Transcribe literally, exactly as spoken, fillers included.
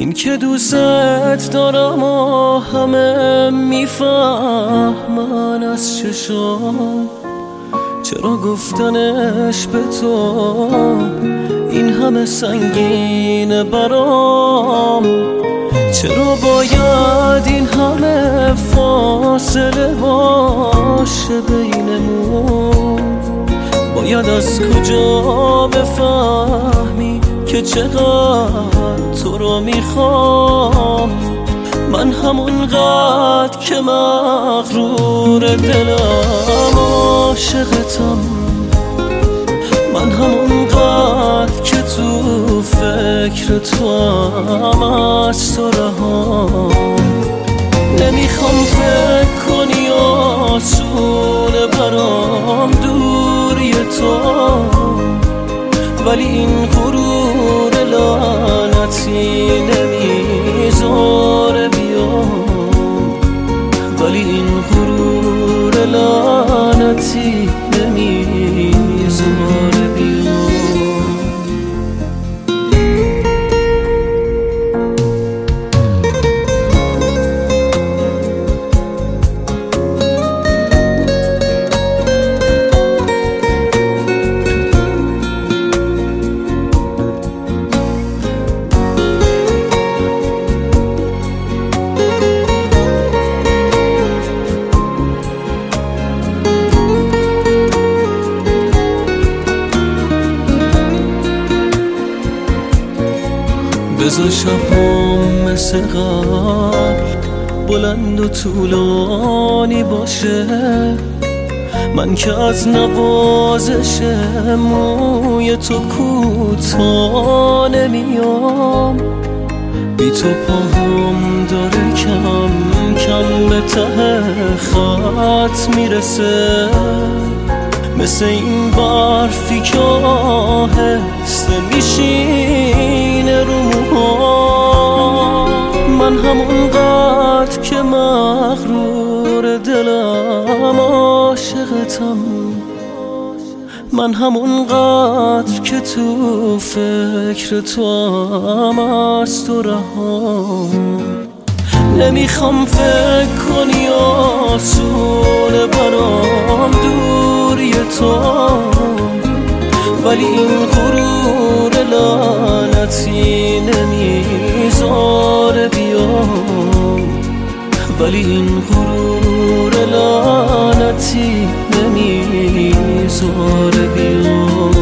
این که دوست دارم و همه میفهمن از چشام، چرا گفتنش به تو این همه سنگینه برام؟ چرا باید این همه فاصله باشه بینمون؟ باید از کجا بفهمی که چقدر تو رو میخوام؟ من همون قدر که مغرور دلم عاشقتم، من همون قدر که تو فکر تو هم از تو رهام. نمیخوام فکر کنی آسونه برام دوری تو، ولی این غرور لعنتی نمیذاره بیام، ولی این غرور لعنتی نمیذاره بیام. بذار شبام مثل قبل بلند و طولانی باشه، من که از نوازش موی تو کوتاه نمیام. بی تو پاهم داره کم کم به ته خط میرسه، مثل این برفی که آهسته میشینه رو موهام. من همون قدر که مغرور دلم عاشقتم، من همون قدر که تو فکر تو هم از تو رهام. نمیخوام فکر کنی آسونه برام دوری تو، ولی این غرور لعنتی نمیذاره بیام، ولی این غرور لعنتی نمیذاره بیام.